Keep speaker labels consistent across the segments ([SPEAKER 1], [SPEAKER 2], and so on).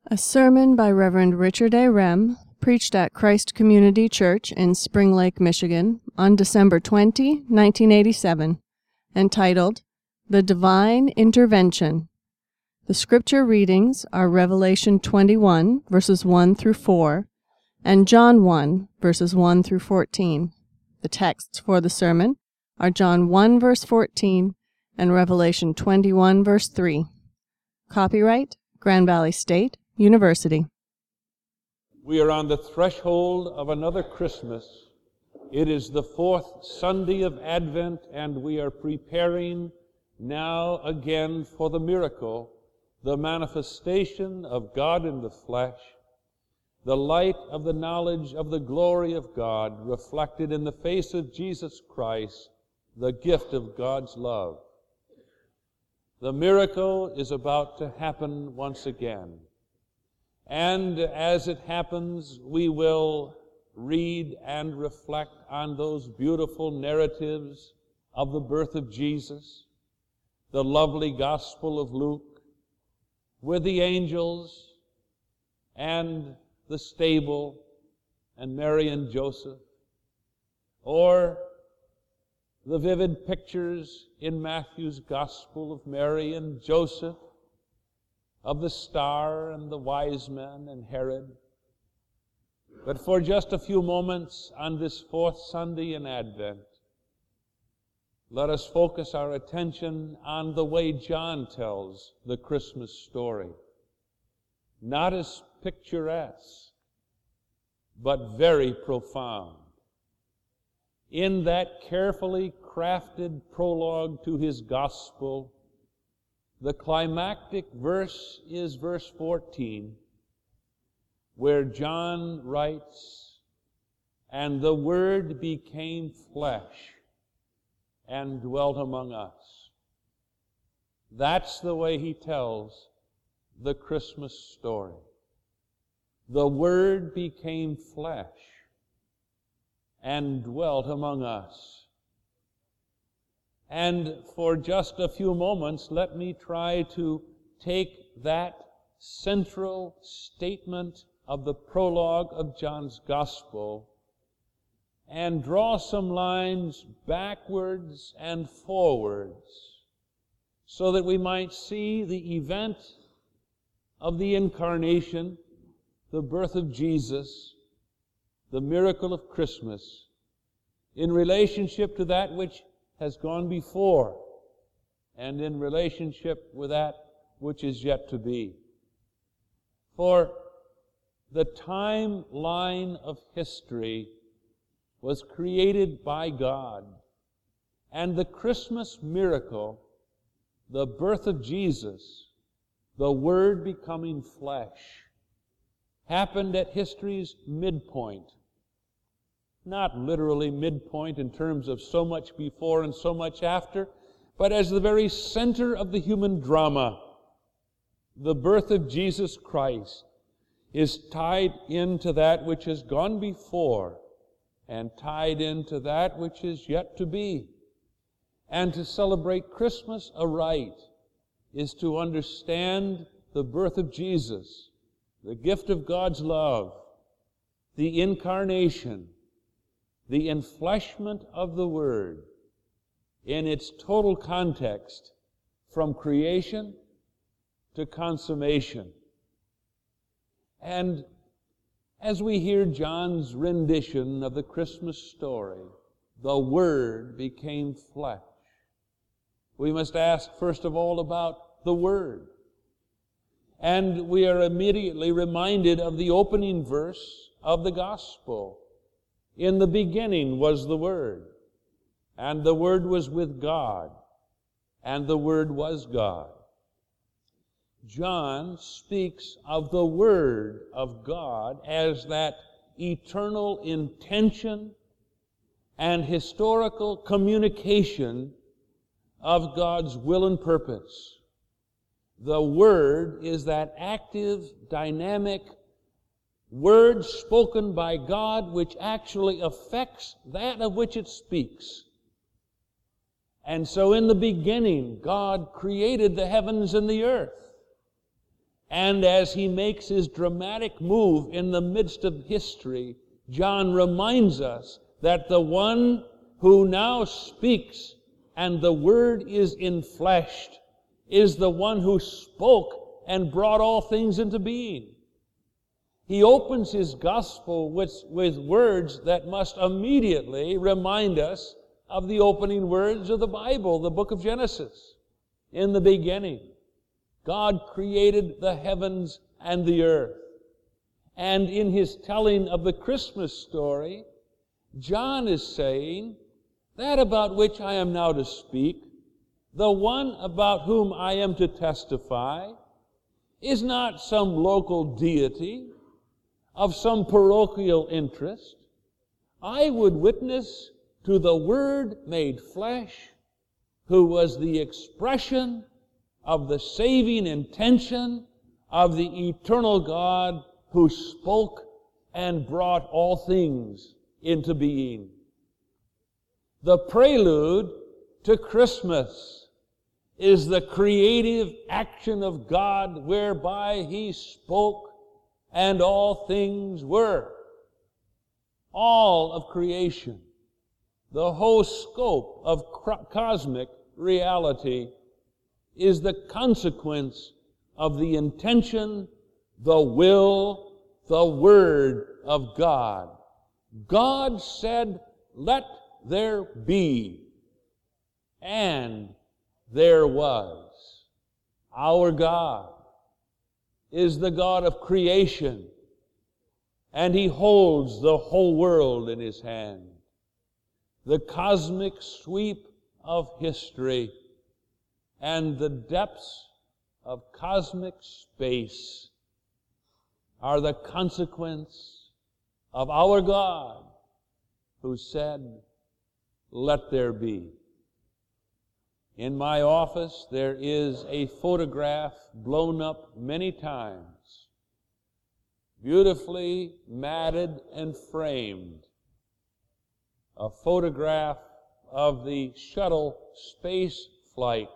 [SPEAKER 1] A sermon by Reverend Richard A. Rem, preached at Christ Community Church in Spring Lake, Michigan, on December 20, 1987, entitled, The Divine Intervention. The scripture readings are Revelation 21, verses 1 through 4, and John 1, verses 1 through 14. The texts for the sermon are John 1, verse 14, and Revelation 21, verse 3. Copyright, Grand Valley State University.
[SPEAKER 2] We are on the threshold of another Christmas. It is the fourth Sunday of Advent, and we are preparing now again for the miracle, the manifestation of God in the flesh, the light of the knowledge of the glory of God reflected in the face of Jesus Christ, the gift of God's love. The miracle is about to happen once again. And as it happens, we will read and reflect on those beautiful narratives of the birth of Jesus, the lovely Gospel of Luke, with the angels and the stable and Mary and Joseph, or the vivid pictures in Matthew's Gospel of Mary and Joseph, of the star and the wise men and Herod. But for just a few moments on this fourth Sunday in Advent, let us focus our attention on the way John tells the Christmas story. Not as picturesque, but very profound. In that carefully crafted prologue to his gospel, the climactic verse is verse 14, where John writes, "And the Word became flesh and dwelt among us." That's the way he tells the Christmas story. The Word became flesh and dwelt among us. And for just a few moments, let me try to take that central statement of the prologue of John's Gospel and draw some lines backwards and forwards so that we might see the event of the Incarnation, the birth of Jesus, the miracle of Christmas, in relationship to that which has gone before, and in relationship with that which is yet to be. For the timeline of history was created by God, and the Christmas miracle, the birth of Jesus, the Word becoming flesh, happened at history's midpoint. Not literally midpoint in terms of so much before and so much after, but as the very center of the human drama. The birth of Jesus Christ is tied into that which has gone before and tied into that which is yet to be. And to celebrate Christmas aright is to understand the birth of Jesus, the gift of God's love, the incarnation, the enfleshment of the Word in its total context, from creation to consummation. And as we hear John's rendition of the Christmas story, the Word became flesh, we must ask first of all about the Word. And we are immediately reminded of the opening verse of the Gospel. In the beginning was the Word, and the Word was with God, and the Word was God. John speaks of the Word of God as that eternal intention and historical communication of God's will and purpose. The Word is that active, dynamic Word spoken by God which actually affects that of which it speaks. And so in the beginning, God created the heavens and the earth. And as he makes his dramatic move in the midst of history, John reminds us that the one who now speaks and the Word is enfleshed is the one who spoke and brought all things into being. He opens his gospel with words that must immediately remind us of the opening words of the Bible, the book of Genesis. In the beginning, God created the heavens and the earth. And in his telling of the Christmas story, John is saying, that about which I am now to speak, the one about whom I am to testify, is not some local deity of some parochial interest. I would witness to the Word made flesh, who was the expression of the saving intention of the eternal God who spoke and brought all things into being. The prelude to Christmas is the creative action of God whereby He spoke and all things were. All of creation, the whole scope of cosmic reality is the consequence of the intention, the will, the Word of God. God said, "Let there be," and there was. Our God is the God of creation, and He holds the whole world in His hand. The cosmic sweep of history and the depths of cosmic space are the consequence of our God who said, "Let there be." In my office, there is a photograph blown up many times, beautifully matted and framed, a photograph of the shuttle space flight,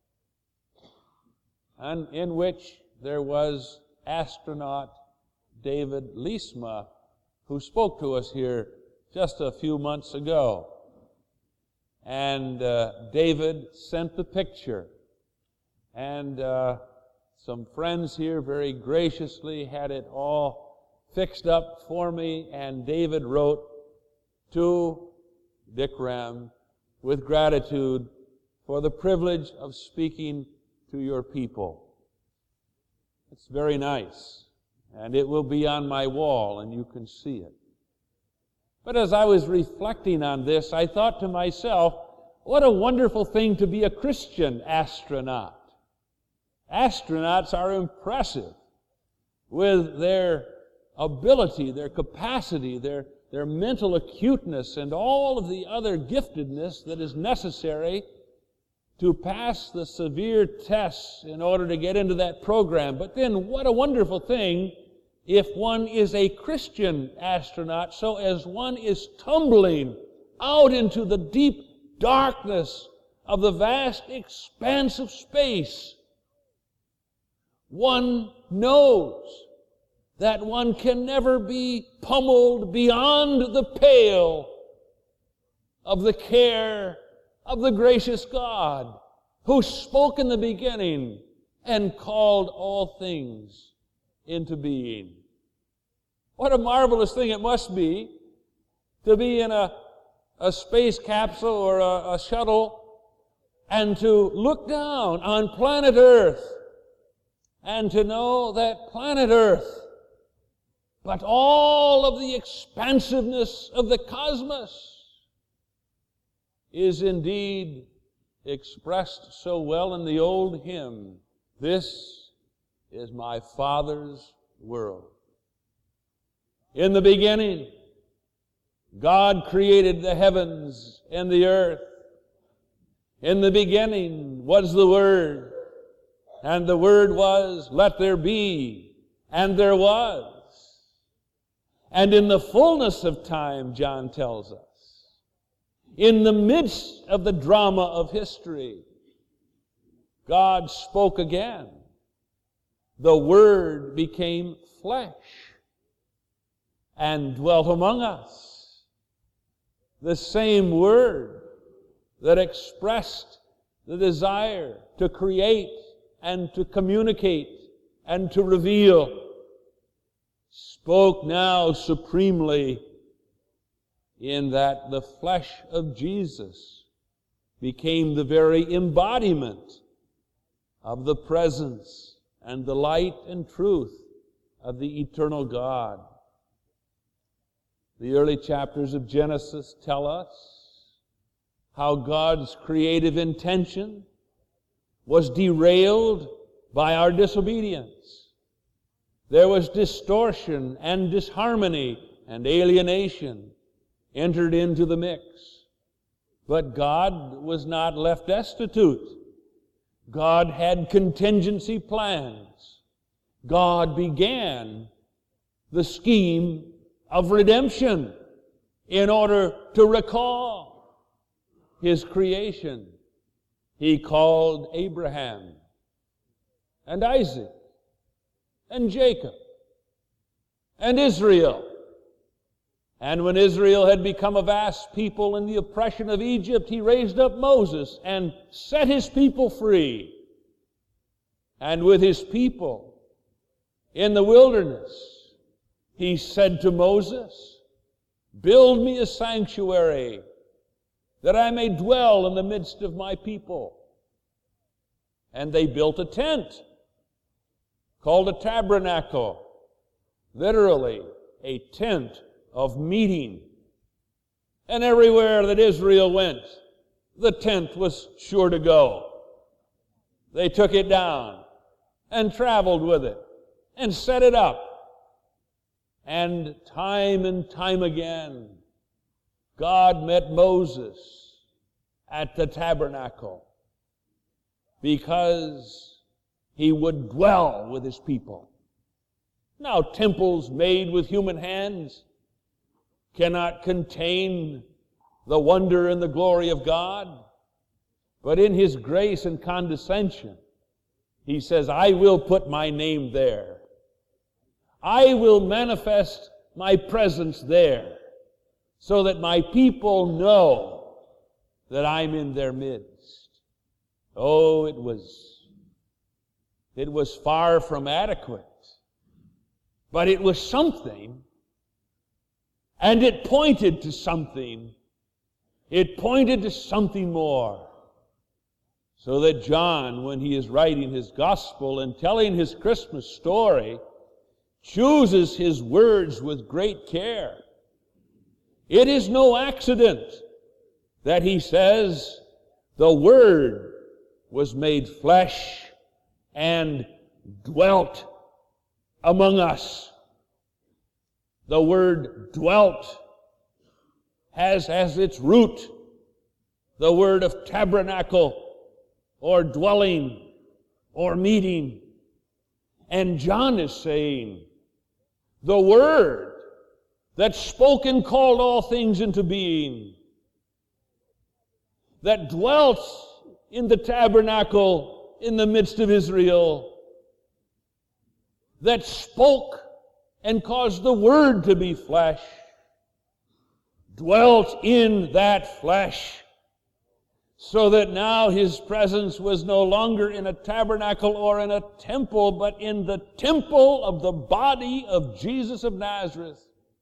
[SPEAKER 2] and in which there was astronaut David Leesma, who spoke to us here just a few months ago. And David sent the picture. And some friends here very graciously had it all fixed up for me. And David wrote to Dick Rem with gratitude for the privilege of speaking to your people. It's very nice. And it will be on my wall, and you can see it. But as I was reflecting on this, I thought to myself, what a wonderful thing to be a Christian astronaut. Astronauts are impressive with their ability, their capacity, their mental acuteness, and all of the other giftedness that is necessary to pass the severe tests in order to get into that program. But then what a wonderful thing if one is a Christian astronaut, so as one is tumbling out into the deep darkness of the vast expanse of space, one knows that one can never be pummeled beyond the pale of the care of the gracious God who spoke in the beginning and called all things into being. What a marvelous thing it must be to be in a space capsule or a shuttle and to look down on planet Earth and to know that planet Earth, but all of the expansiveness of the cosmos is indeed expressed so well in the old hymn, "This is my Father's world." In the beginning, God created the heavens and the earth. In the beginning was the Word, and the Word was, "Let there be," and there was. And in the fullness of time, John tells us, in the midst of the drama of history, God spoke again. the Word became flesh and dwelt among us. The same Word that expressed the desire to create and to communicate and to reveal spoke now supremely in that the flesh of Jesus became the very embodiment of the presence and the light and truth of the eternal God. The early chapters of Genesis tell us how God's creative intention was derailed by our disobedience. There was distortion and disharmony and alienation entered into the mix. But God was not left destitute. God had contingency plans. God began the scheme of redemption in order to recall His creation. He called Abraham and Isaac and Jacob and Israel. And when Israel had become a vast people in the oppression of Egypt, He raised up Moses and set His people free. And with His people in the wilderness, He said to Moses, "Build me a sanctuary that I may dwell in the midst of my people." And they built a tent called a tabernacle, literally a tent of meeting. And everywhere that Israel went, the tent was sure to go. They took it down and traveled with it and set it up. And time again, God met Moses at the tabernacle because He would dwell with His people. Now, temples made with human hands cannot contain the wonder and the glory of God. But in His grace and condescension, He says, "I will put my name there. I will manifest my presence there so that my people know that I'm in their midst." Oh, it was far from adequate, but it was something. And it pointed to something. It pointed to something more. So that John, when he is writing his gospel and telling his Christmas story, chooses his words with great care. It is no accident that he says, "The Word was made flesh and dwelt among us." The word "dwelt" has as its root the word of tabernacle or dwelling or meeting. And John is saying, the Word that spoke and called all things into being, that dwelt in the tabernacle in the midst of Israel, that spoke and caused the Word to be flesh, dwelt in that flesh, so that now His presence was no longer in a tabernacle or in a temple, but in the temple of the body of Jesus of Nazareth.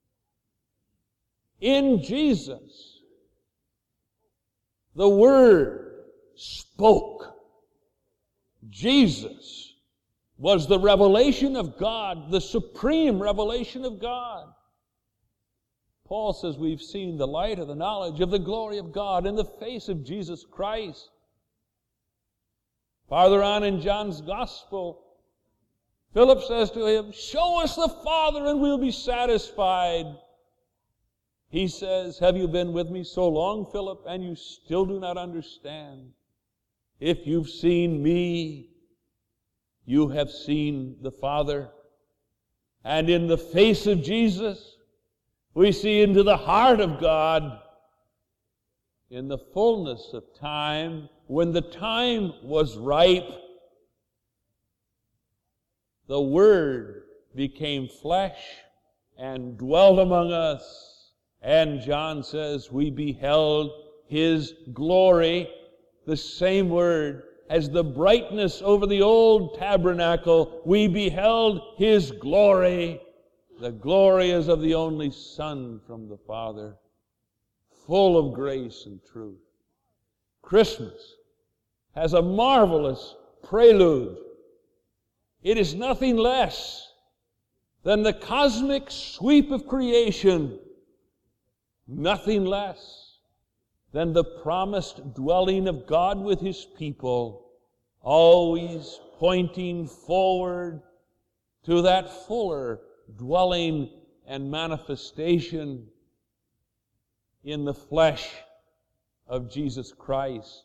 [SPEAKER 2] In Jesus, the Word spoke. Jesus was the revelation of God, the supreme revelation of God. Paul says we've seen the light of the knowledge of the glory of God in the face of Jesus Christ. Farther on in John's Gospel, Philip says to him, "Show us the Father and we'll be satisfied." He says, "Have you been with me so long, Philip, and you still do not understand? If you've seen me, you have seen the Father." And in the face of Jesus, we see into the heart of God. In the fullness of time, when the time was ripe, the Word became flesh and dwelt among us. And John says, we beheld His glory, the same word, as the brightness over the old tabernacle. We beheld His glory. The glory is of the only Son from the Father, full of grace and truth. Christmas has a marvelous prelude. It is nothing less than the cosmic sweep of creation, nothing less than the promised dwelling of God with His people, always pointing forward to that fuller dwelling and manifestation in the flesh of Jesus Christ.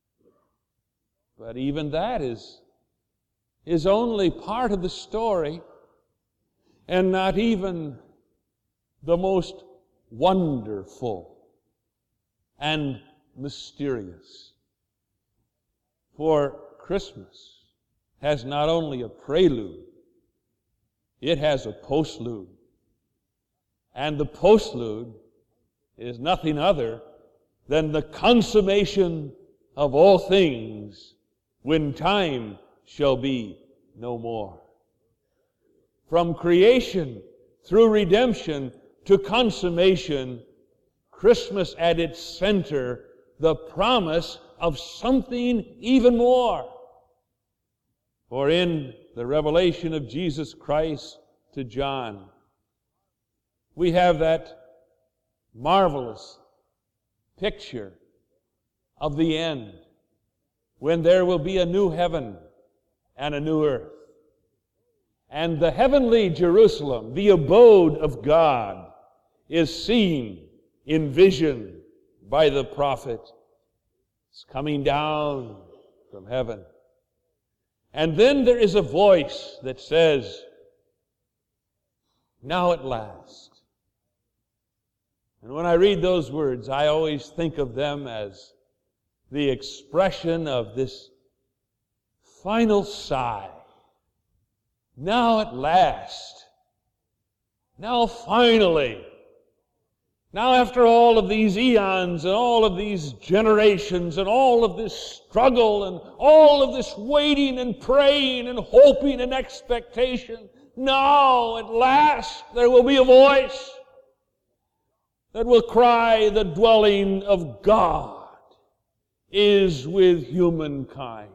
[SPEAKER 2] But even that is only part of the story, and not even the most wonderful and mysterious. For Christmas has not only a prelude, it has a postlude. And the postlude is nothing other than the consummation of all things when time shall be no more. From creation through redemption to consummation, Christmas at its center, the promise of something even more. For in the revelation of Jesus Christ to John, we have that marvelous picture of the end, when there will be a new heaven and a new earth. And the heavenly Jerusalem, the abode of God, is seen in vision by the prophet. It's coming down from heaven. And then there is a voice that says, "Now at last." And when I read those words, I always think of them as the expression of this final sigh. Now at last. Now finally. Now after all of these eons and all of these generations and all of this struggle and all of this waiting and praying and hoping and expectation, now at last there will be a voice that will cry, the dwelling of God is with humankind.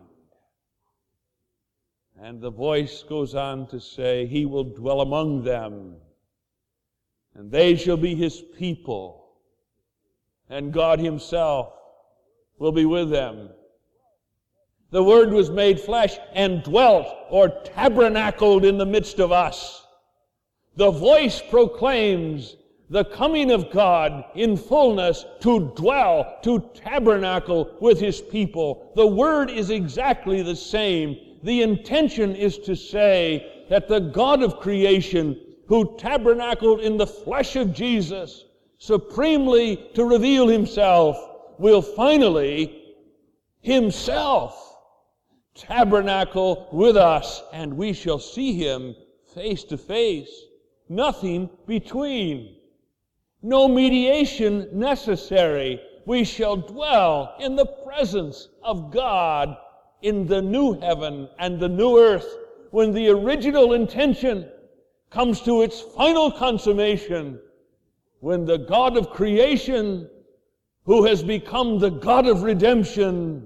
[SPEAKER 2] And the voice goes on to say, He will dwell among them, and they shall be His people, and God Himself will be with them. The Word was made flesh and dwelt or tabernacled in the midst of us. The voice proclaims the coming of God in fullness to dwell, to tabernacle with His people. The word is exactly the same. The intention is to say that the God of creation, who tabernacled in the flesh of Jesus, supremely to reveal Himself, will finally Himself tabernacle with us, and we shall see Him face to face. Nothing between. No mediation necessary. We shall dwell in the presence of God in the new heaven and the new earth, when the original intention comes to its final consummation, when the God of creation, who has become the God of redemption,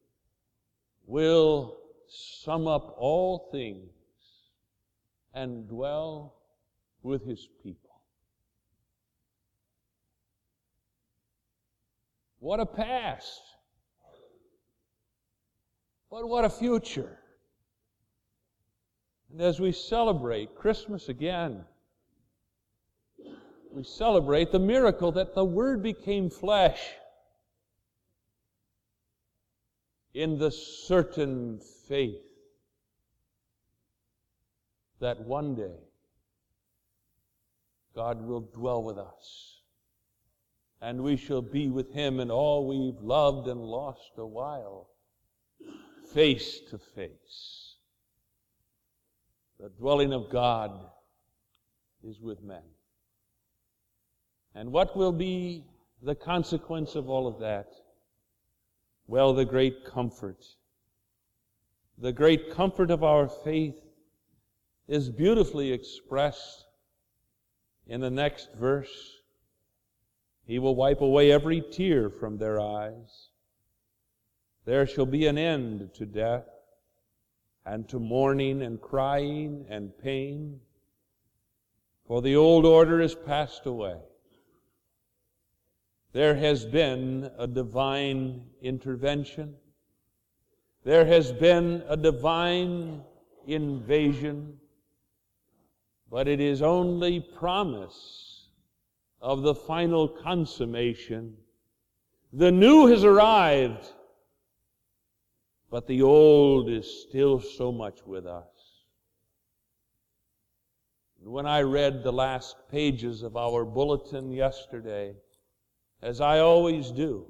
[SPEAKER 2] will sum up all things and dwell with His people. What a past! But what a future! And as we celebrate Christmas again, we celebrate the miracle that the Word became flesh in the certain faith that one day God will dwell with us, and we shall be with Him in all we've loved and lost a while, face to face. The dwelling of God is with men. And what will be the consequence of all of that? Well, the great comfort. The great comfort of our faith is beautifully expressed in the next verse. He will wipe away every tear from their eyes. There shall be an end to death, and to mourning and crying and pain, for the old order is passed away. There has been a divine intervention. There has been a divine invasion, but it is only promise of the final consummation. The new has arrived, but the old is still so much with us. When I read the last pages of our bulletin yesterday, as I always do,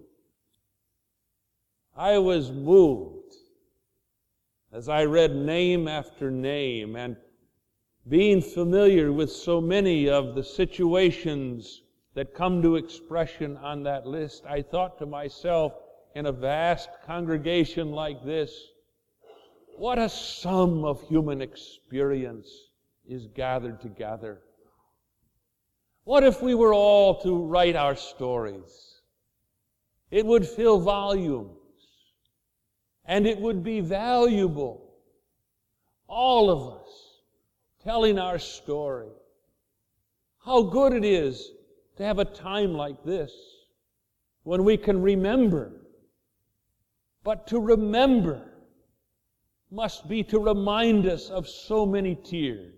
[SPEAKER 2] I was moved as I read name after name, and being familiar with so many of the situations that come to expression on that list, I thought to myself, in a vast congregation like this, what a sum of human experience is gathered together. What if we were all to write our stories? It would fill volumes, and it would be valuable. All of us telling our story. How good it is to have a time like this when we can remember. But to remember must be to remind us of so many tears,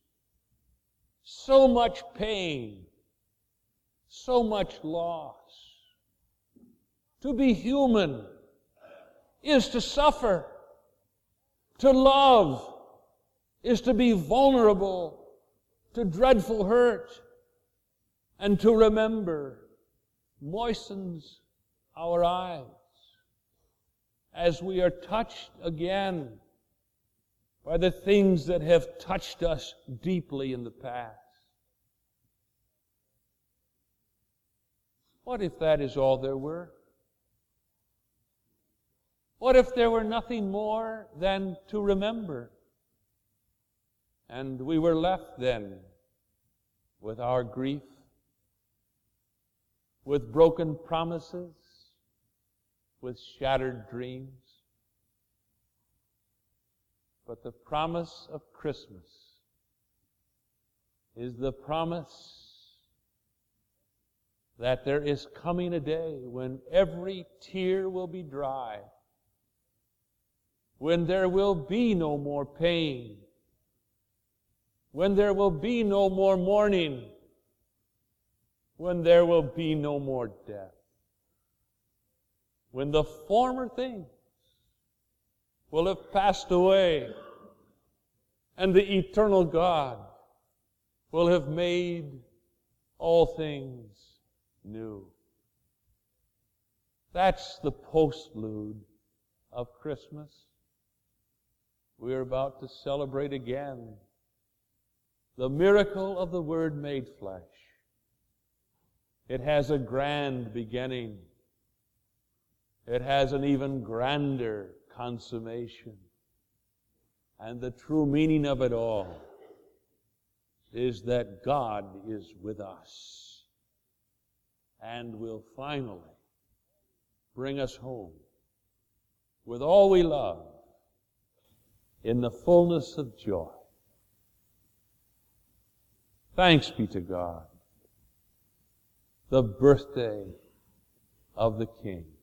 [SPEAKER 2] so much pain, so much loss. To be human is to suffer. To love is to be vulnerable to dreadful hurt. And to remember moistens our eyes as we are touched again by the things that have touched us deeply in the past. What if that is all there were? What if there were nothing more than to remember? And we were left then with our grief, with broken promises, with shattered dreams. But the promise of Christmas is the promise that there is coming a day when every tear will be dry, when there will be no more pain, when there will be no more mourning, when there will be no more death, when the former things will have passed away and the eternal God will have made all things new. That's the postlude of Christmas. We are about to celebrate again the miracle of the Word made flesh. It has a grand beginning. It has an even grander consummation. And the true meaning of it all is that God is with us and will finally bring us home with all we love in the fullness of joy. Thanks be to God, the birthday of the King.